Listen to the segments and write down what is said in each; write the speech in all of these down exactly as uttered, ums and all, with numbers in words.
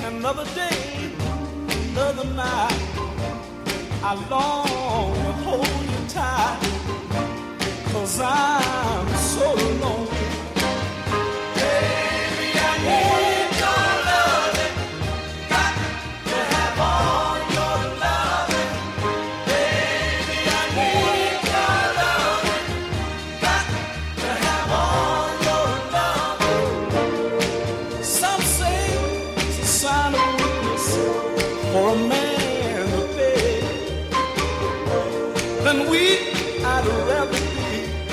Another day, another night, I long to hold you tight, 'cause I'm so alone. Baby, I need your loving, got to have all your loving. Baby, I need your loving, got to have all your loving. Some say it's a sign of weakness for a man to beg. Then weak I'd rather be,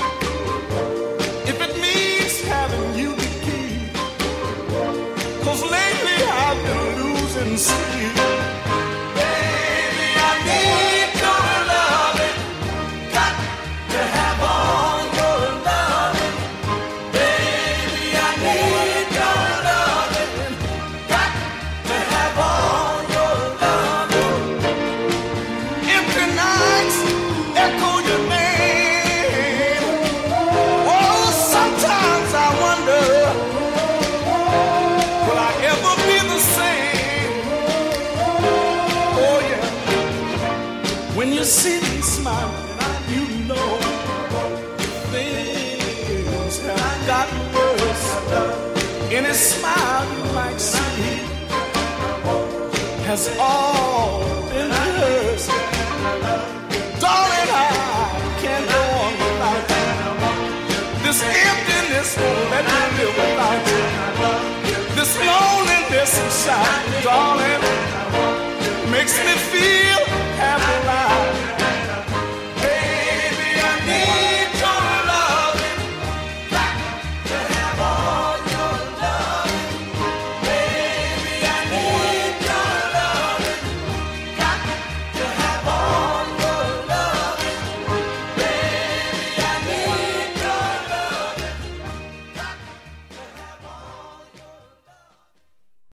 if it means having you to keep. 'Cause lately I've been losing sleep. Baby, I need your loving, got to have all your loving. Baby, I need your loving, got to have all your loving. Empty nights echo your name. Oh, sometimes I wonder, will I ever be the same? Oh yeah, when you see me smiling, you know things have gotten worse. Any smile you might see has all